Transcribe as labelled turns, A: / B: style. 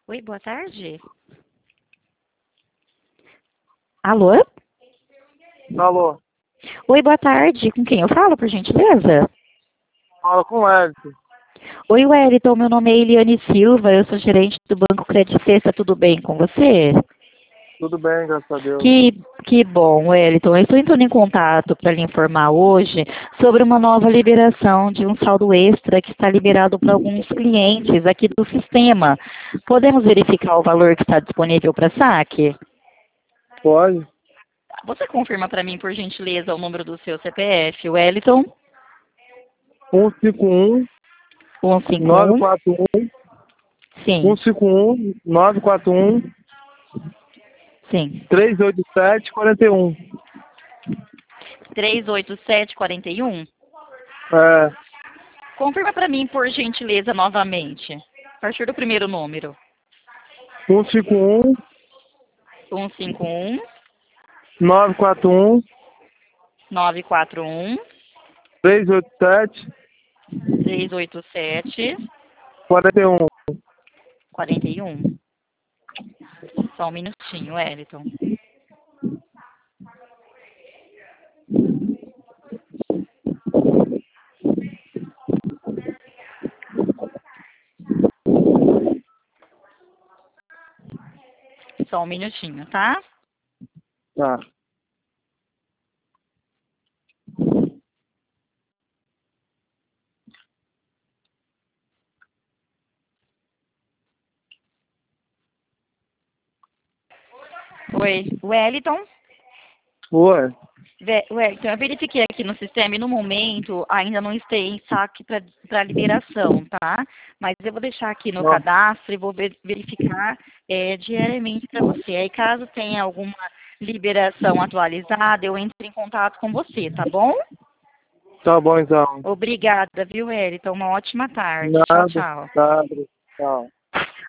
A: Oi, boa tarde. Alô?
B: Alô,
A: Oi, boa tarde. Com quem eu falo, por gentileza?
B: fala com o Edson.
A: Oi, Wellington. Meu nome é Eliane Silva. Eu sou gerente do Banco Credit Sexta. Tudo bem com você?
B: Tudo bem, graças a Deus.
A: Que bom, Wellington. Eu estou entrando em contato para lhe informar hoje sobre uma nova liberação de um saldo extra que está liberado para alguns clientes aqui do sistema. Podemos verificar o valor que está disponível para saque?
B: Pode?
A: Você confirma para mim, por gentileza, o número do seu CPF, Wellington?
B: 151
A: 151?
B: 941
A: Sim,
B: 151 941
A: sim.
B: 387 41.
A: 38741?
B: É,
A: Confirma para mim, por gentileza, novamente. A partir do primeiro número.
B: 151
A: 151
B: 941
A: 941
B: 387
A: 387
B: 41.
A: 41. Só um minutinho, Wellington. Só um minutinho, tá?
B: Tá.
A: Oi, Wellington?
B: Oi.
A: Wellington, eu verifiquei aqui no sistema e no momento ainda não está em saque para liberação, tá? Mas eu vou deixar aqui no
B: Ó,
A: cadastro e vou verificar diariamente para você. Aí caso tenha alguma liberação atualizada, eu entro em contato com você, tá bom?
B: tá bom então.
A: Obrigada, viu, Wellington? Uma ótima tarde. Tchau,
B: Nada,
A: tchau.
B: tá. Tchau.